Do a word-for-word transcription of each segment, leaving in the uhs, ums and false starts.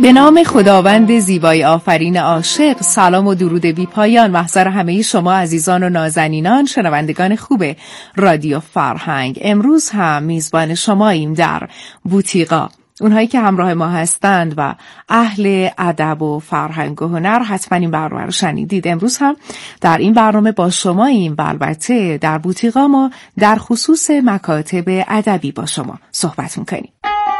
به نام خداوند زیبای آفرین عاشق، سلام و درود بی پایان محضر همه شما عزیزان و نازنینان شنوندگان خوب رادیو فرهنگ. امروز هم میزبان شماییم در بوتیقا. اونهایی که همراه ما هستند و اهل ادب و فرهنگ و هنر حتما این برنامه رو شنیدید. امروز هم در این برنامه با شماییم و البته در بوتیقا ما در خصوص مکاتب ادبی با شما صحبت میکنیم.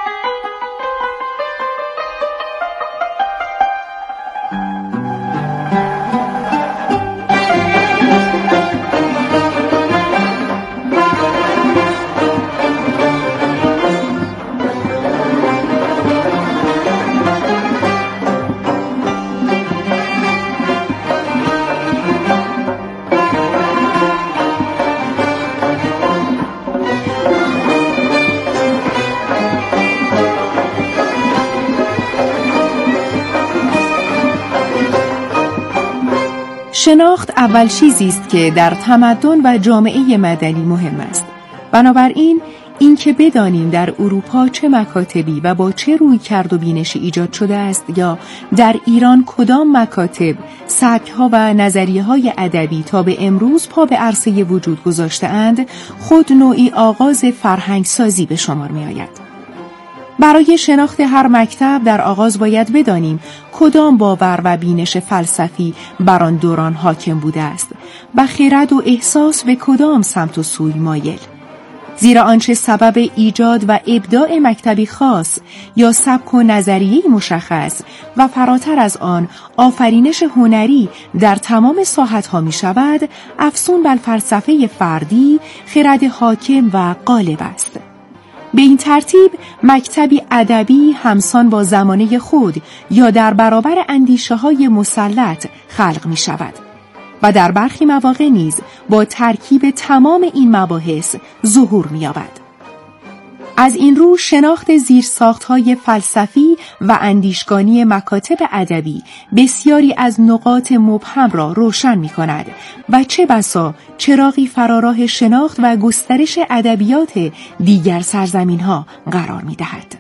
شناخت اول چیزی است که در تمدن و جامعه مدنی مهم است. بنابراین این که بدانیم در اروپا چه مکاتبی و با چه رویکرد و بینشی ایجاد شده است یا در ایران کدام مکاتب، سبک‌ها و نظریه‌های ادبی تا به امروز پا به عرصه وجود گذاشته‌اند، خود نوعی آغاز فرهنگ سازی به شمار می‌آید. برای شناخت هر مکتب در آغاز باید بدانیم کدام باور و بینش فلسفی بر آن دوران حاکم بوده است و خرد و احساس به کدام سمت و سوی مایل. زیرا آنچه سبب ایجاد و ابداع مکتبی خاص یا سبک و نظریه‌ای مشخص و فراتر از آن آفرینش هنری در تمام ساحت‌ها می شود، افزون بر فلسفه فردی، خرد حاکم و غالب است. به این ترتیب مکتبی ادبی همسان با زمانه خود یا در برابر اندیشه‌های مسلط خلق می شود و در برخی مواقع نیز با ترکیب تمام این مباحث ظهور می یابد. از این رو شناخت زیرساخت‌های فلسفی و اندیشگانی مکاتب ادبی بسیاری از نقاط مبهم را روشن می‌کند و چه بسا چراغی فراراه شناخت و گسترش ادبیات دیگر سرزمین‌ها قرار می‌دهد.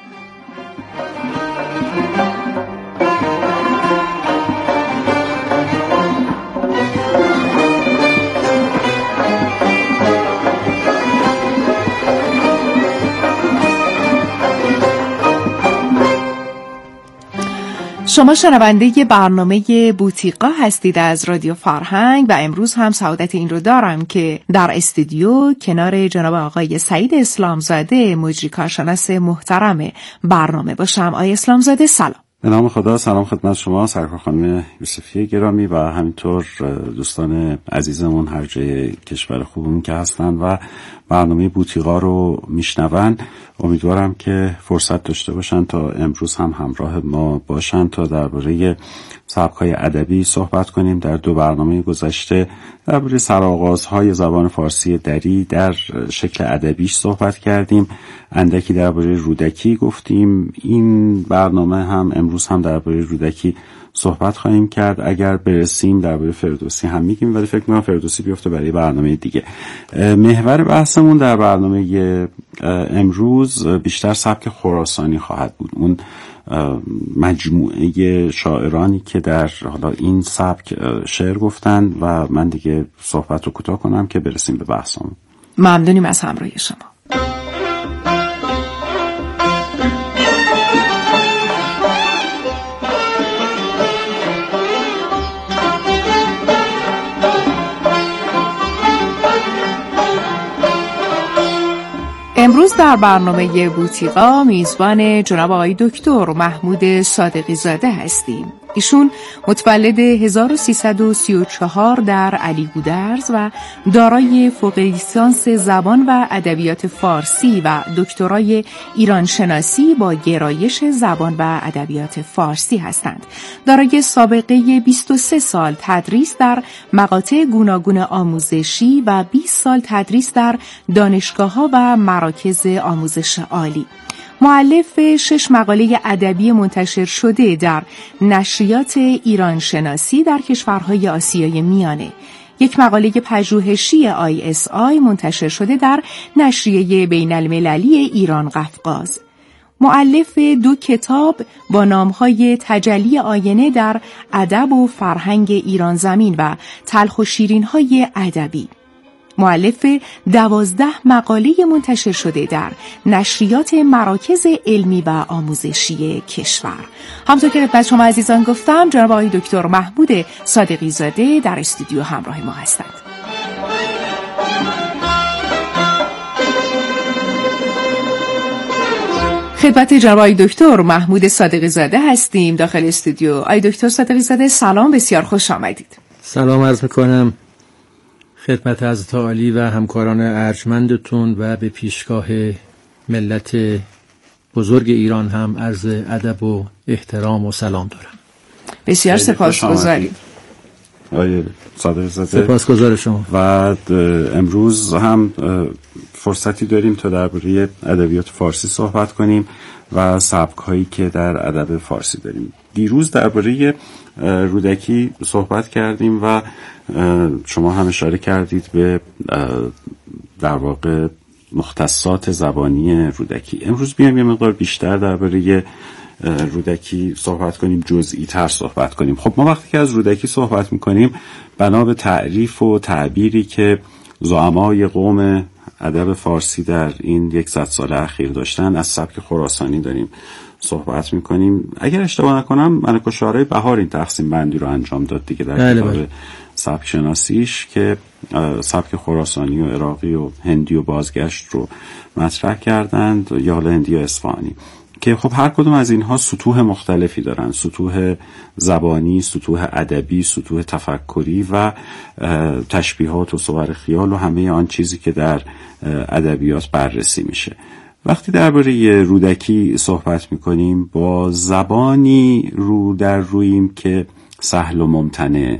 شما شنونده برنامه بوتیقا هستید از رادیو فرهنگ و امروز هم سعادت این رو دارم که در استودیو کنار جناب آقای سعید اسلامزاده مجری کارشناس محترم برنامه باشم. آقای اسلامزاده سلام. به نام خدا، سلام خدمت شما سرکار خانم یوسفی گرامی و همینطور دوستان عزیزمون هر جای کشور خوبمون که هستن و برنامه بوتیقا رو میشنون. امیدوارم که فرصت داشته باشن تا امروز هم همراه ما باشن تا درباره سبک‌های ادبی صحبت کنیم. در دو برنامه گذشته درباره سرآغازهای زبان فارسی دری در شکل ادبیش صحبت کردیم، اندکی درباره رودکی گفتیم. این برنامه هم امروز هم درباره رودکی صحبت خواهیم کرد. اگر برسیم درباره فردوسی هم میگیم، ولی فکر می‌کنم فردوسی بیفته برای برنامه دیگه. محور بحثمون در برنامه امروز بیشتر سبک خراسانی خواهد بود، اون مجموعه شاعرانی که در حالا این سبک شعر گفتن و من دیگه صحبت رو کوتاه کنم که برسیم به بحثمون. ممنونیم از همراهی شما. امروز در برنامه بوتیقا میزبان جناب آقای دکتر محمود صادقی زاده هستیم. ایشون متولد هزار و سیصد و سی و چهار در علیگودرز و دارای فوق لیسانس زبان و ادبیات فارسی و دکترای ایران شناسی با گرایش زبان و ادبیات فارسی هستند. دارای سابقه بیست و سه سال تدریس در مقاطع گوناگون آموزشی و بیست سال تدریس در دانشگاه‌ها و مراکز آموزش عالی. مؤلف شش مقاله ادبی منتشر شده در نشریات ایران شناسی در کشورهای آسیای میانه، یک مقاله پژوهشی آی اس آی منتشر شده در نشریه بین المللی ایران قفقاز، مؤلف دو کتاب با نامهای تجلی آینه در ادب و فرهنگ ایران زمین و تلخ و شیرین‌های ادبی. مؤلف دوازده مقاله منتشر شده در نشریات مراکز علمی و آموزشی کشور. همونطور که خدمت شما عزیزان گفتم، جناب آقای دکتر محمود صادقی زاده در استودیو همراه ما هستند. خدمت جناب آقای دکتر محمود صادقی زاده هستیم داخل استودیو. آقای دکتر صادقی زاده سلام، بسیار خوش آمدید. سلام عرض میکنم خدمت حضرت عالی و همکاران ارجمندتون و به پیشگاه ملت بزرگ ایران هم عرض ادب و احترام و سلام دارم. بسیار سپاسگزاریم. آقای صادقی زاده سپاسگزار شما. و امروز هم فرصتی داریم تا درباره ادبیات فارسی صحبت کنیم و سبک‌هایی که در ادب فارسی داریم. دیروز درباره رودکی صحبت کردیم و شما هم اشاره کردید به در واقع مختصات زبانی رودکی. امروز بیایم یه مقدار بیشتر درباره رودکی صحبت کنیم، جزئی تر صحبت کنیم. خب ما وقتی که از رودکی صحبت میکنیم بنا به تعریف و تعبیری که زعمای قوم ادب فارسی در این یکصد سال اخیر داشتن، از سبک خراسانی داریم صحبت میکنیم. اگر اشتباه نکنم ملک الشعرای بهار این تقسیم بندی رو انجام داد دیگه در کتاب سبک شناسیش که سبک خراسانی و عراقی و هندی و بازگشت رو مطرح کردند، یا حالا هندی و اصفهانی، که خب هر کدوم از اینها سطوح مختلفی دارن، سطوح زبانی، سطوح ادبی، سطوح تفکری و تشبیهات و صور خیال و همه آن چیزی که در ادبیات بررسی میشه. وقتی درباره رودکی صحبت میکنیم با زبانی رو در روییم که سهل و ممتنع.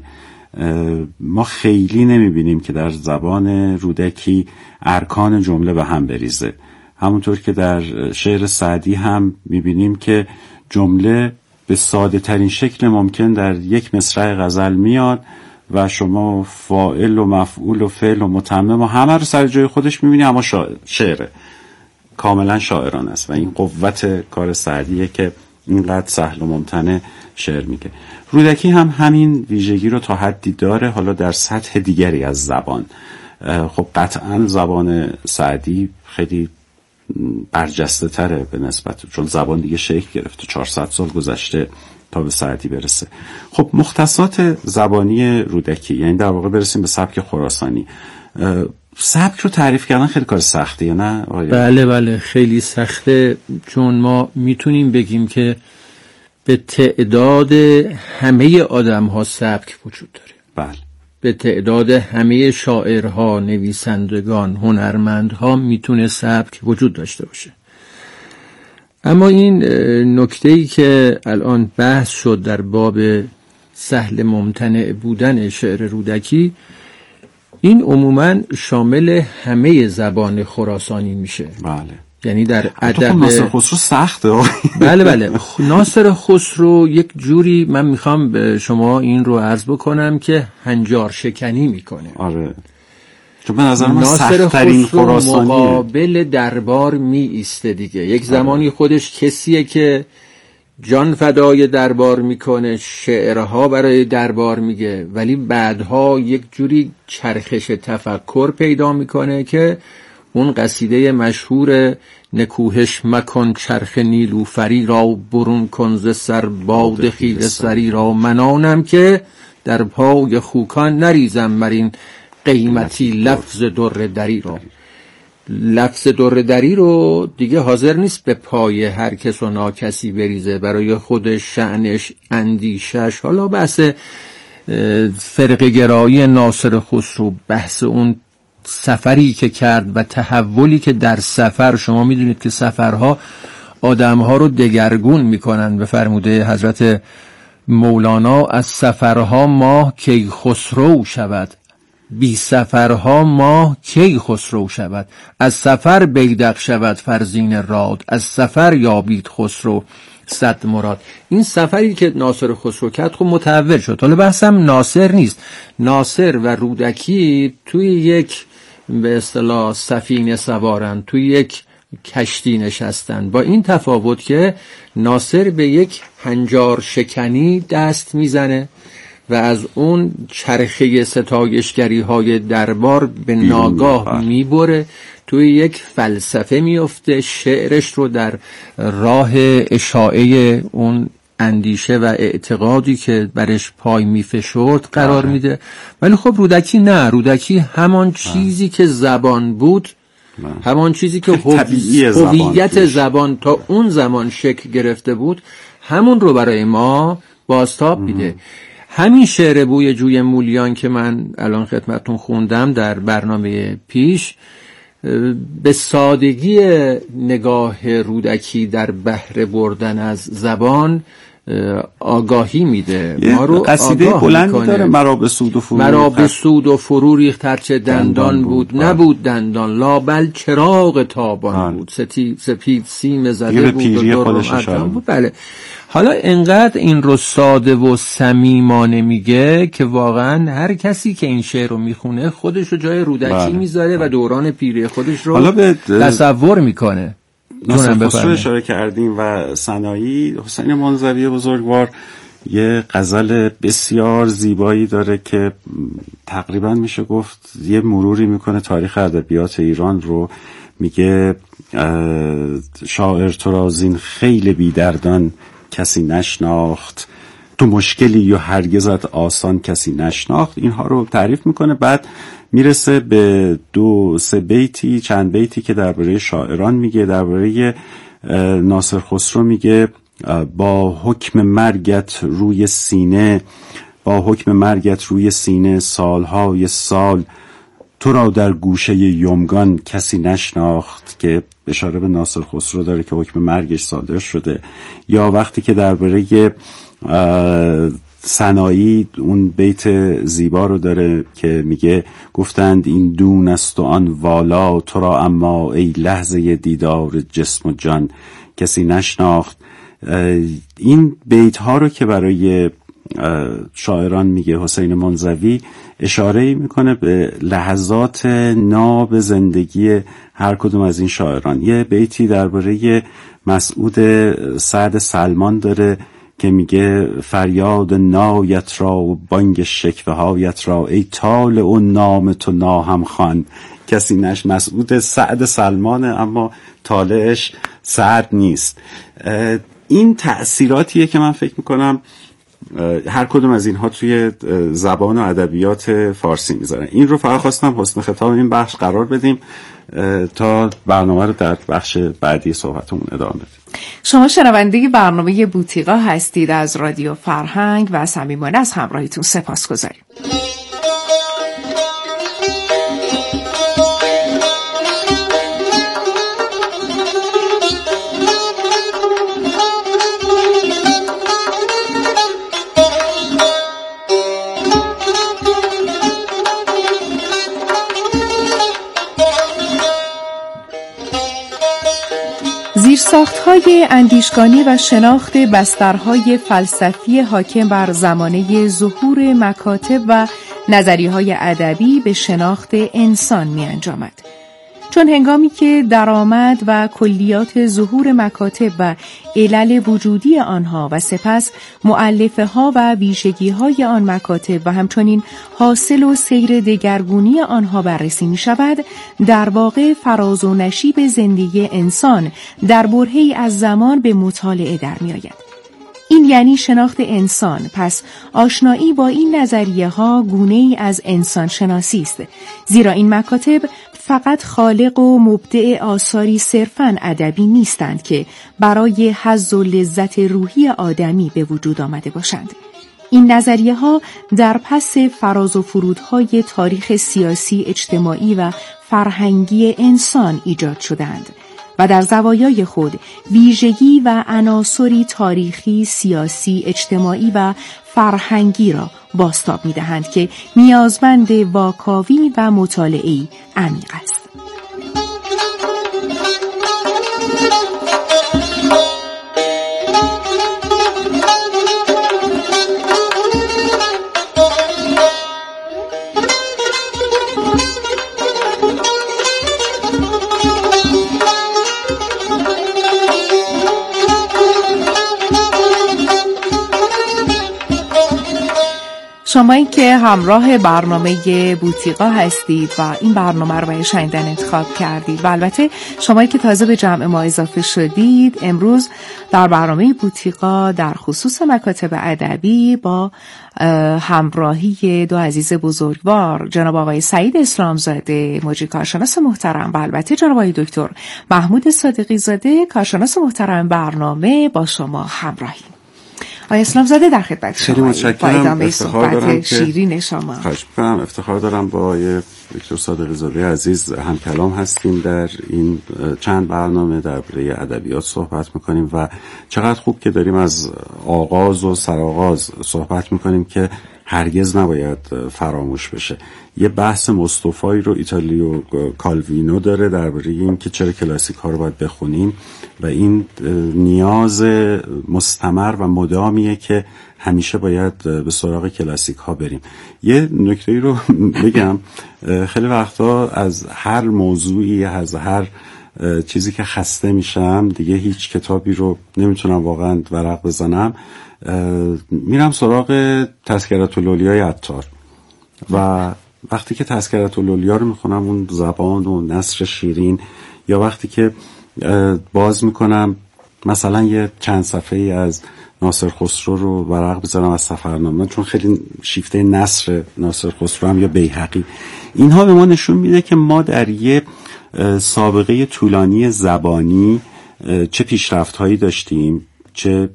ما خیلی نمیبینیم که در زبان رودکی ارکان جمله به هم بریزه. همونطور که در شعر سعدی هم میبینیم که جمله به ساده ترین شکل ممکن در یک مصرع غزل میاد و شما فاعل و مفعول و فعل و متمم و همه رو سر جای خودش میبینی، اما شعره کاملا شاعرانه است و این قوت کار سعدیه که اینقدر سهل و ممتنع شعر میگه. رودکی هم همین ویژگی رو تا حدی داره، حالا در سطح دیگری از زبان. خب قطعا زبان سعدی خیلی برجسته تره به نسبت، چون زبان دیگه شکل گرفته، چهارصد سال گذشته تا به سعدی برسه. خب مختصات زبانی رودکی، یعنی در واقع برسیم به سبک خراسانی. سبک رو تعریف کردن خیلی کار سختیه نه آیا؟ بله بله خیلی سخته، چون ما میتونیم بگیم که به تعداد همه آدم ها سبک وجود داره. بله. به تعداد همه شاعرها، نویسندگان، هنرمندها میتونه سبک وجود داشته باشه. اما این نکته‌ای که الان بحث شد در باب سهل ممتنع بودن شعر رودکی، این عموماً شامل همه زبان خراسانی میشه. بله. یعنی در ادب ناصر خسرو سخته. بله بله ناصر خسرو یک جوری، من میخوام به شما این رو عرض بکنم که هنجار شکنی میکنه. آره. چون به نظر من سخت‌ترین خراسانیه. مقابل دربار می ایسته دیگه. یک زمانی خودش کسیه که جان فدای دربار میکنه، شعرها برای دربار میگه، ولی بعدها یک جوری چرخش تفکر پیدا میکنه که اون قصیده مشهور نکوهش مکن چرخ نیلوفری را، برون کن ز سر باد خیره سری را، منانم که در پای خوکان نریزم مرین قیمتی لفظ در دری را. لفظ در دری رو دیگه حاضر نیست به پای هر کس و ناکسی بریزه، برای خودش، شأنش، اندیشش. حالا بحث فرقه گرایی ناصر خسرو، بحث اون سفری که کرد و تحولی که در سفر، شما میدونید که سفرها آدمها رو دگرگون میکنن. به فرموده حضرت مولانا از سفرها ماه کی خسرو شود، بی سفرها ماه کی خسرو شود، از سفر بیدق شود فرزین راد، از سفر یابید خسرو صد مراد. این سفری که ناصر خسرو کرد خب متحول شد. حالا بحثم ناصر نیست، ناصر و رودکی توی یک به اصطلاح سفینه سوارن، توی یک کشتی نشستن، با این تفاوت که ناصر به یک هنجار شکنی دست میزنه و از اون چرخه ستایشگری های دربار به ناگاه میبره، توی یک فلسفه میفته، شعرش رو در راه اشاعه اون اندیشه و اعتقادی که برش پای میفشرد قرار میده. ولی خب رودکی نه، رودکی همان چیزی که زبان بود، همان چیزی که هویت زبان تا اون زمان شکل گرفته بود، همون رو برای ما بازتاب میده. همین شعر بوی جوی مولیان که من الان خدمتتون خوندم در برنامه پیش، به سادگی نگاه رودکی در بهره بردن از زبان آگاهی میده، ما رو قصیده بلندی داره، مرا به سود و فرو مرا به سود و فرو ریخت هرچه دندان بود, بود. نبود دندان، لابل چراغ تابان آن. بود، ستی سپید سیم زده بود و درم بود. بله، حالا انقدر این رو ساده و صمیمانه میگه که واقعا هر کسی که این شعر رو میخونه خودش رو جای رودکی بله. میذاره و دوران پیری خودش رو تصور میکنه. ناصر خسرو اشاره کردیم و سنایی. حسین منزوی بزرگوار یه غزل بسیار زیبایی داره که تقریبا میشه گفت یه مروری میکنه تاریخ ادبیات ایران رو. میگه شاعر تو را زین خیل بیدردان کسی نشناخت، تو مشکلی یا هرگزت آسان کسی نشناخت. اینها رو تعریف میکنه، بعد میرسه به دو سه بیتی چند بیتی که درباره شاعران میگه. درباره ناصر خسرو میگه با حکم مرگت روی سینه، با حکم مرگت روی سینه سالهای سال تو را در گوشه یمگان کسی نشناخت، که اشاره به ناصر خسرو داره که حکم مرگش صادر شده. یا وقتی که درباره سنایی اون بیت زیبا رو داره که میگه گفتند این دون است و آن والا، تو را اما ای لحظه دیدار جسم و جان کسی نشناخت. این بیت ها رو که برای شاعران میگه حسین منزوی، اشاره میکنه به لحظات ناب زندگی هر کدوم از این شاعران. یه بیتی درباره مسعود سعد سلمان داره که میگه فریاد نایت را و بانگ شکوه هایت را، ای طال و نام تو ناهم خوان کسی نش. مسعود سعد سلمانه اما طالعش سعد نیست. این تأثیراتیه که من فکر میکنم هر کدوم از اینها توی زبان و ادبیات فارسی میذارن. این رو فقط خواستم حسن خطاب این بخش قرار بدیم تا برنامه رو در بخش بعدی صحبتمون ادامه بدیم. شما شنونده برنامه بوتیقا هستید از رادیو فرهنگ و صمیمانه از همراهیتون سپاسگزاریم. زیرساخت‌های اندیشگانی و شناخت بسترهای فلسفی حاکم بر زمانه ظهور مکاتب و نظریه‌های ادبی به شناخت انسان می‌انجامد. چون هنگامی که درآمد و کلیات ظهور مکاتب و علل وجودی آنها و سپس مؤلفه ها و ویژگی های آن مکاتب و همچنین حاصل و سیر دگرگونی آنها بررسی می شود، در واقع فراز و نشیب زندگی انسان در برهه‌ای از زمان به مطالعه در می آید. این یعنی شناخت انسان. پس آشنایی با این نظریه ها گونه ای از انسان شناسی است، زیرا این مکاتب فقط خالق و مبدع آثاری صرفاً ادبی نیستند که برای حظ و لذت روحی آدمی به وجود آمده باشند. این نظریه ها در پس فراز و فرودهای تاریخ سیاسی، اجتماعی و فرهنگی انسان ایجاد شدند و در زوایای خود ویژگی و عناصری تاریخی، سیاسی، اجتماعی و فرهنگی را بازتاب می‌دهند که نیازمند واکاوی و مطالعه‌ای عمیق است. شمایی که همراه برنامه بوتیقا هستید و این برنامه رو برای شنیدن انتخاب کردید و البته شمایی که تازه به جمع ما اضافه شدید، امروز در برنامه بوتیقا در خصوص مکاتب ادبی با همراهی دو عزیز بزرگوار، جناب آقای سعید اسلامزاده مجری کارشناس محترم و البته جناب آقای دکتر محمود صادقی زاده کارشناس محترم برنامه با شما همراهیم. آقای اسلامزاده در خدمت شما. خیلی متشکرم. افتخار دارم شیرین شما. خواهش می‌کنم. افتخار دارم با آقای دکتر صادقی زاده عزیز هم کلام هستیم در این چند برنامه درباره ادبیات صحبت می‌کنیم و چقدر خوب که داریم از آغاز و سرآغاز صحبت می‌کنیم که هرگز نباید فراموش بشه. یه بحث مصطفی رو ایتالیو کالوینو داره درباره این که چرا کلاسیک ها رو باید بخونیم و این نیاز مستمر و مدامیه که همیشه باید به سراغ کلاسیک ها بریم. یه نکته‌ای رو بگم، خیلی وقتا از هر موضوعی، از هر چیزی که خسته میشم، دیگه هیچ کتابی رو نمیتونم واقعا ورق بزنم، میرم سراغ تذکرة الاولیاء عطار و وقتی که تذکرة الاولیاء رو میخونم، اون زبان و نثر شیرین، یا وقتی که باز میکنم مثلا یه چند صفحه‌ای از ناصر خسرو رو ورق بزنم از سفرنامه، چون خیلی شیفته نثر ناصر خسرو هم یا بیهقی، اینها به ما نشون میده که ما در یه سابقه طولانی زبانی چه پیشرفت‌هایی داشتیم، چه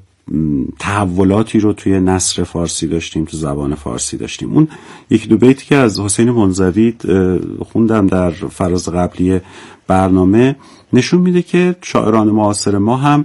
تحولاتی رو توی نثر فارسی داشتیم، تو زبان فارسی داشتیم. اون یک دو بیتی که از حسین منزوی خوندم در فراز قبلی برنامه نشون میده که شاعران معاصر ما هم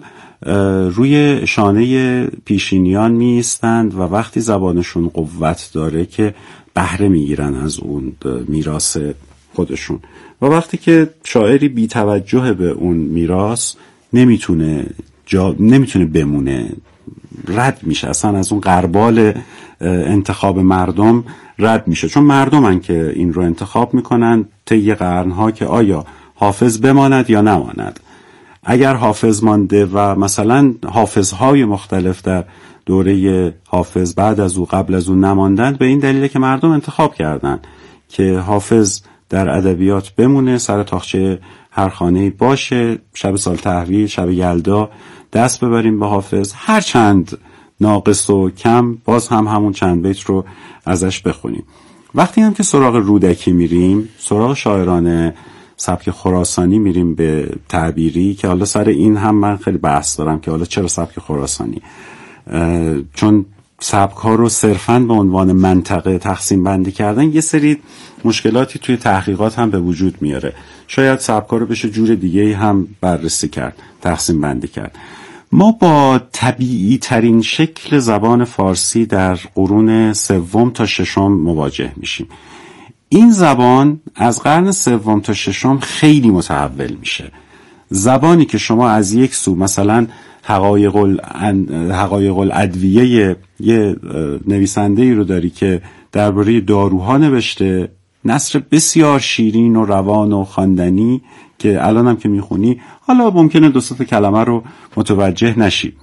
روی شانه پیشینیان می ایستند و وقتی زبانشون قوت داره که بهره میگیرن از اون میراث خودشون، و وقتی که شاعری بی توجه به اون میراث نمیتونه جا نمیتونه بمونه، رد میشه، اصلا از اون غربال انتخاب مردم رد میشه، چون مردمن که این رو انتخاب میکنن طی قرنها که آیا حافظ بماند یا نماند. اگر حافظ مانده و مثلا حافظهای مختلف در دوره حافظ بعد از او قبل از او نماندند، به این دلیله که مردم انتخاب کردن که حافظ در ادبیات بمونه، سر تاخچه هر خانه‌ای باشه، شب سال تحویل، شب یلدا دست ببریم به حافظ، هر چند ناقص و کم باز هم همون چند بیت رو ازش بخونیم. وقتی هم که سراغ رودکی میریم، سراغ شاعران سبک خراسانی میریم به تعبیری، که حالا سر این هم من خیلی بحث دارم که حالا چرا سبک خراسانی، چون سبک ها رو صرفاً به عنوان منطقه تقسیم بندی کردن یه سری مشکلاتی توی تحقیقات هم به وجود میاره. شاید سبک ها رو بشه جور دیگه هم بررسی کرد، تقسیم بندی کرد. ما با طبیعی ترین شکل زبان فارسی در قرون سوم تا ششم مواجه میشیم. این زبان از قرن سوم تا ششم خیلی متحول میشه. زبانی که شما از یک سو مثلا حقایق حقایق الادویه یه نویسنده‌ای رو داری که درباره داروها نوشته، نثر بسیار شیرین و روان و خواندنی که الان هم که میخونی حالا ممکنه دو سه تا کلمه رو متوجه نشی،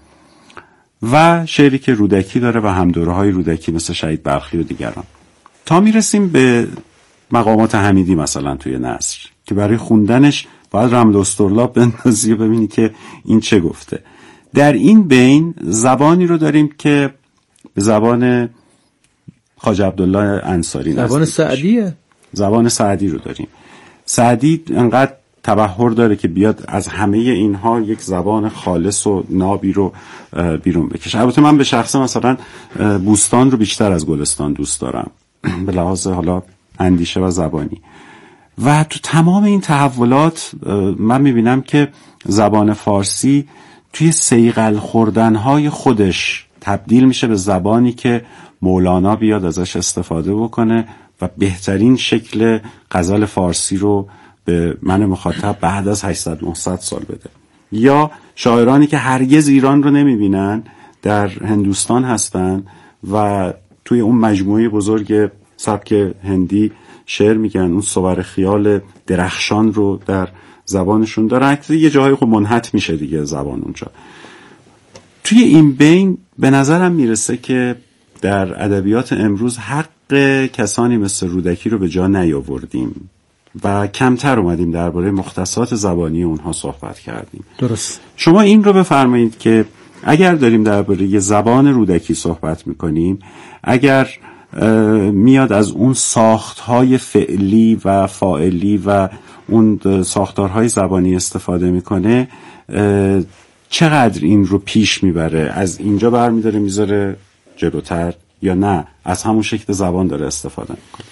و شعری که رودکی داره و همدوره‌های رودکی مثل شهید بلخی و دیگران، تا میرسیم به مقامات حمیدی مثلا توی نثر که برای خوندنش باید رمل استرلاب بندازی و ببینی که این چه گفته. در این بین زبانی رو داریم که به زبان خواجه عبدالله انصاری، زبان سعدیه، زبان سعدی رو داریم. سعدی انقدر تبحر داره که بیاد از همه اینها یک زبان خالص و نابی رو بیرون بکشه. البته من به شخصه مثلا بوستان رو بیشتر از گلستان دوست دارم به لحاظ حالا اندیشه و زبانی، و تو تمام این تحولات من میبینم که زبان فارسی توی صیقل خوردنهای خودش تبدیل میشه به زبانی که مولانا بیاد ازش استفاده بکنه و بهترین شکل غزل فارسی رو به من مخاطب بعد از هشتصد نهصد سال بده. یا شاعرانی که هرگز ایران رو نمیبینن در هندوستان هستن و توی اون مجموعه بزرگ سبک هندی شعر میگن، اون صور خیال درخشان رو در زبانشون دارن، یه جاهای خب منحط میشه دیگه زبان اونجا. توی این بین به نظرم میرسه که در ادبیات امروز حق کسانی مثل رودکی رو به جا نیاوردیم و کمتر اومدیم درباره مختصات زبانی اونها صحبت کردیم. درست. شما این رو بفرمایید که اگر داریم درباره زبان رودکی صحبت میکنیم، اگر میاد از اون ساختهای فعلی و فاعلی و اون ساختارهای زبانی استفاده میکنه، چقدر این رو پیش میبره؟ از اینجا برمیداره میذاره جلوتر، یا نه از همون شکل زبان داره استفاده میکنه؟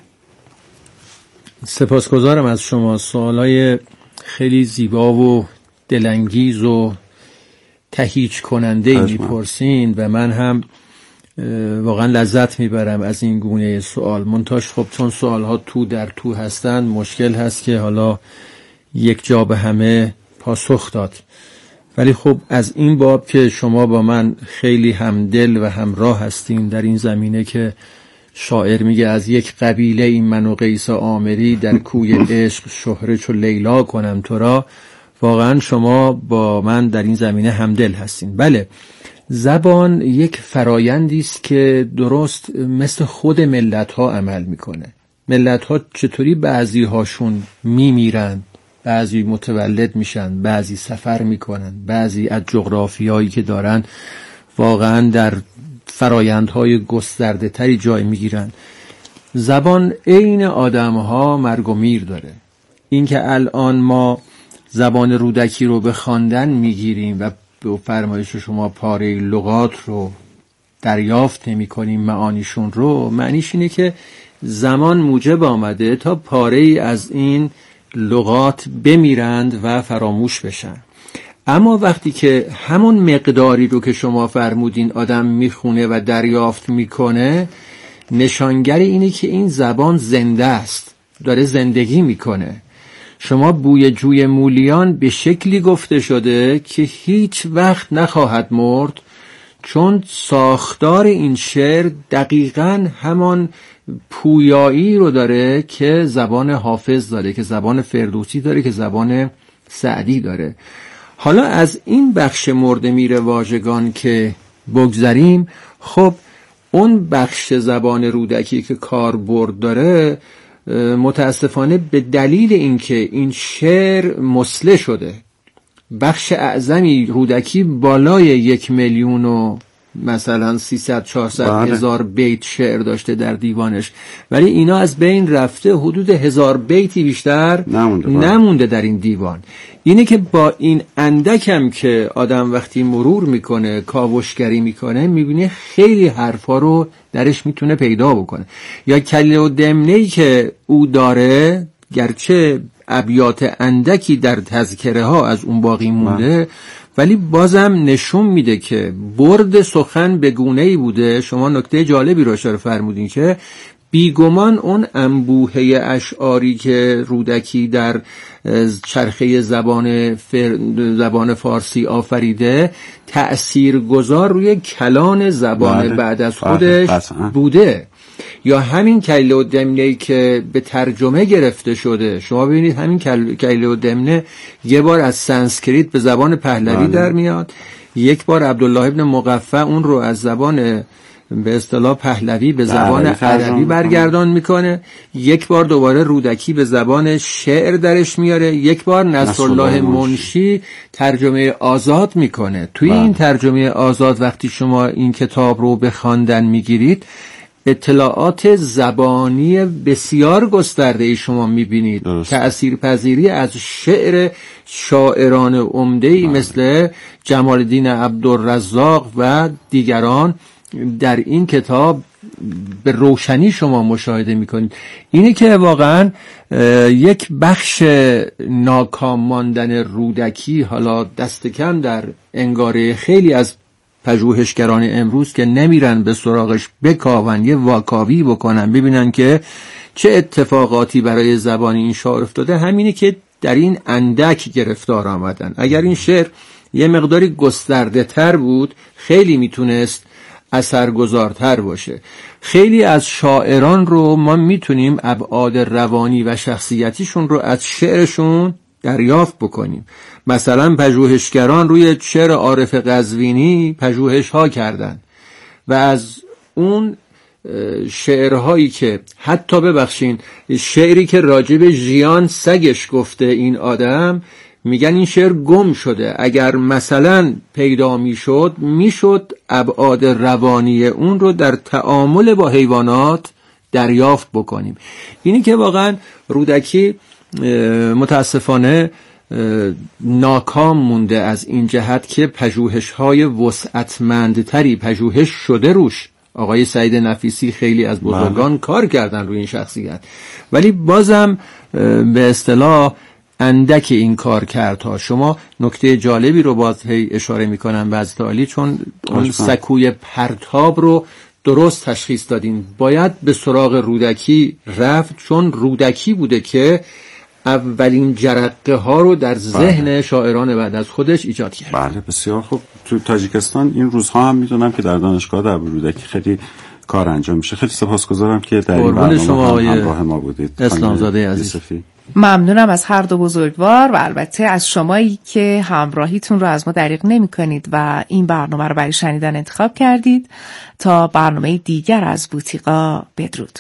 سپاسگزارم از شما. سوالای خیلی زیبا و دلانگیز و تهیج کننده میپرسین و من هم واقعا لذت میبرم از این گونه سوال. منتاش خب چون سوال ها تو در تو هستن، مشکل هست که حالا یک جا به همه پاسخ داد. ولی خب از این باب که شما با من خیلی همدل و همراه هستین در این زمینه که شاعر میگه از یک قبیله این من و قیس آمری در کوی عشق شهره چو لیلا کنم تو را، واقعا شما با من در این زمینه همدل هستین. بله، زبان یک فرایندی است که درست مثل خود ملت ها عمل میکنه. ملت ها چطوری بعضی هاشون میمیرن، بعضی متولد میشن، بعضی سفر میکنن، بعضی از جغرافیایی که دارن واقعا در فرایندهای گسترده تری جای میگیرن. زبان عین آدمها مرگ و میر داره. این که الان ما زبان رودکی رو به خواندن میگیریم و به فرمایش شما پاره لغات رو دریافت نمی کنیم معانیشون رو، معنیش اینه که زمان موجب آمده تا پاره ای از این لغات بمیرند و فراموش بشن. اما وقتی که همون مقداری رو که شما فرمودین آدم میخونه و دریافت میکنه، نشانگر اینه که این زبان زنده است، داره زندگی میکنه. شما بوی جوی مولیان به شکلی گفته شده که هیچ وقت نخواهد مرد، چون ساختار این شعر دقیقاً همان پویایی رو داره که زبان حافظ داره، که زبان فردوسی داره، که زبان سعدی داره. حالا از این بخش مرده میره واژگان که بگذریم، خب اون بخش زبان رودکی که کاربرد داره، متاسفانه به دلیل اینکه این شعر مسله شده، بخش اعظمی رودکی بالای یک میلیون و مثلا سیصد چهارصد هزار بیت شعر داشته در دیوانش، ولی اینا از بین رفته، حدود هزار بیتی بیشتر نمونده, نمونده در این دیوان. اینه که با این اندکم که آدم وقتی مرور میکنه، کاوشگری میکنه، میبینه خیلی حرفا رو درش میتونه پیدا بکنه. یا کله و دمنه‌ای که او داره، گرچه ابیات اندکی در تذکره ها از اون باقی مونده، ولی بازم نشون میده که برد سخن به گونه‌ای بوده. شما نکته جالبی رو اشاره فرمودین که بیگمان اون انبوهه اشعاری که رودکی در چرخه زبان فر... زبان فارسی آفریده، تأثیرگذار روی کلان زبان بله. بعد از خودش بله. بوده. یا همین کله و دمنه‌ای که به ترجمه گرفته شده، شما ببینید همین کله و دمنه یه بار از سانسکریت به زبان پهلوی در میاد، یک بار عبدالله ابن مقفع اون رو از زبان به اصطلاح پهلوی به زبان عربی برگردان میکنه، یک بار دوباره رودکی به زبان شعر درش میاره، یک بار نصرالله منشی ترجمه آزاد میکنه. توی بله. این ترجمه آزاد وقتی شما این کتاب رو به خواندن میگیرید، اطلاعات زبانی بسیار گسترده ای شما میبینید، تأثیرپذیری از شعر شاعران عمده‌ای مثل جمال الدین عبدالرزاق و دیگران در این کتاب به روشنی شما مشاهده میکنید. اینه که واقعا یک بخش ناکام ماندن رودکی، حالا دست کم در انگاره خیلی از پژوهشگران امروز که نمیرن به سراغش بکاون، یه واکاوی بکنن ببینن که چه اتفاقاتی برای زبان این شاعر افتاده، همینه که در این اندک گرفتار آمدن. اگر این شعر یه مقداری گسترده تر بود، خیلی میتونست اثرگذارتر باشه. خیلی از شاعران رو ما میتونیم ابعاد روانی و شخصیتیشون رو از شعرشون دریافت بکنیم. مثلا پژوهشگران روی شعر عارف قزوینی پژوهش ها کردن و از اون شعرهایی که حتی ببخشین شعری که راجب ژیان سگش گفته این آدم، میگن این شعر گم شده، اگر مثلا پیدا میشد میشد ابعاد روانی اون رو در تعامل با حیوانات دریافت بکنیم. اینی که واقعا رودکی متاسفانه ناکام مونده از این جهت که پژوهش‌های وسعتمندتری پژوهش شده روش. آقای سعید نفیسی خیلی از بزرگان کار کردن روی این شخصیت، ولی بازم به اصطلاح اندک این کار کردها. شما نکته جالبی رو باز هی اشاره میکنن بعض تعالی، چون اون سکوی پرتاب رو درست تشخیص دادین. باید به سراغ رودکی رفت، چون رودکی بوده که اولین جرقه ها رو در ذهن بله. شاعران بعد از خودش ایجاد کرد. بله بسیار خوب. تو تاجیکستان این روزها هم میدونم که در دانشگاه در رودکی خیلی کار انجام میشه. خیلی سپاسگزارم که در این برنامه همراه ما بودید. اسلامزاده عزیز. ممنونم از هر دو بزرگوار و البته از شمایی که همراهیتون رو از ما دریغ نمی کنید و این برنامه رو برای شنیدن انتخاب کردید. تا برنامه دیگر از بوتیقا، بدرود.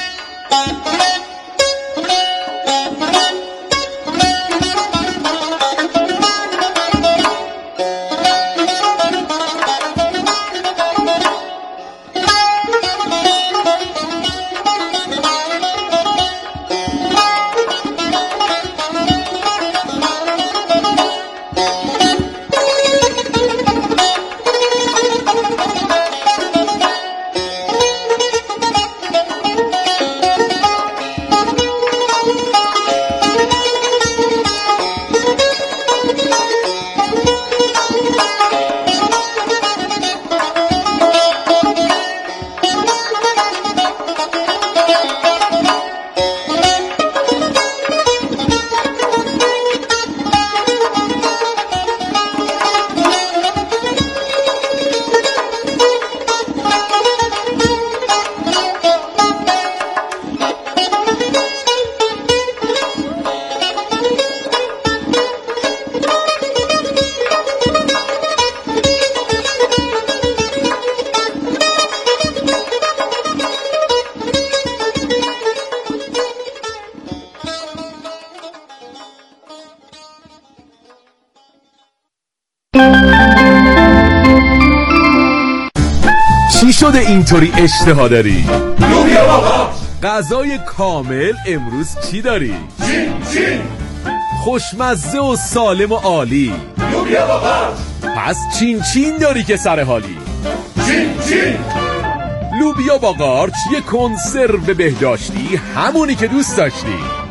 چی شده اینطوری اشتها داری؟ لوبیا بابا. غذای کامل امروز چی داری؟ چین چین. خوشمزه و سالم و عالی. لوبیا بابا. پس چین چین داری که سر حالی. چین چین. لوبیا با قارچ یه کنسرو بهداشتی، همونی که دوست داشتی.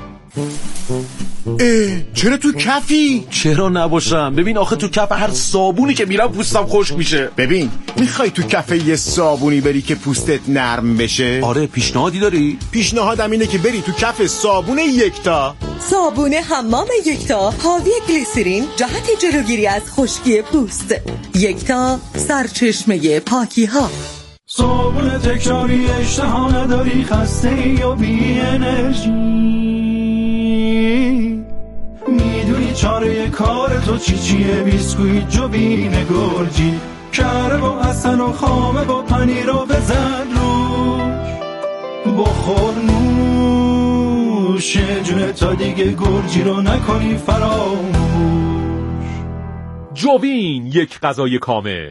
اه چرا تو کفی؟ چرا نباشم؟ ببین آخه تو کف هر صابونی که میرم پوستم خشک میشه. ببین میخوای تو کف یه صابونی بری که پوستت نرم بشه؟ آره پیشنهادی داری؟ پیشنهادم اینه که بری تو کف صابون یکتا. صابون حمام یکتا حاوی گلیسرین، جهت جلوگیری از خشکی پوست. یکتا، سرچشمه پاکی ها. صابون تکراری، اشتها نداری، خسته یا بی انرژی، میدونی چاره کار تو چی چیه؟ بیسکویت جوبین گرجی، کره با حسن و خامه با پنیر رو بزن روش، بخور نوش جونه تا دیگه گرجی رو نکنی فراموش. جوبین، یک غذای کامل.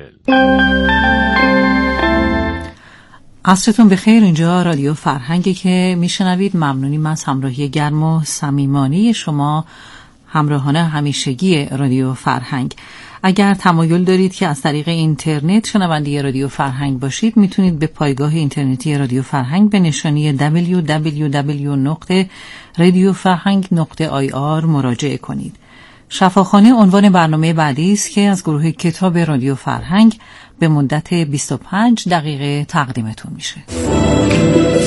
عصرتون بخیر. اینجا رادیو فرهنگی که میشنوید. ممنونیم از همراهی گرم و صمیمانه شما همراهان همیشگی رادیو فرهنگ. اگر تمایل دارید که از طریق اینترنت شنونده رادیو فرهنگ باشید، میتونید به پایگاه اینترنتی رادیو فرهنگ به نشانی دبلیو دبلیو دبلیو دات رادیو فرهنگ دات آی آر مراجعه کنید. شفاخانه عنوان برنامه بعدی است که از گروه کتاب رادیو فرهنگ به مدت بیست و پنج دقیقه تقدیمتون میشه.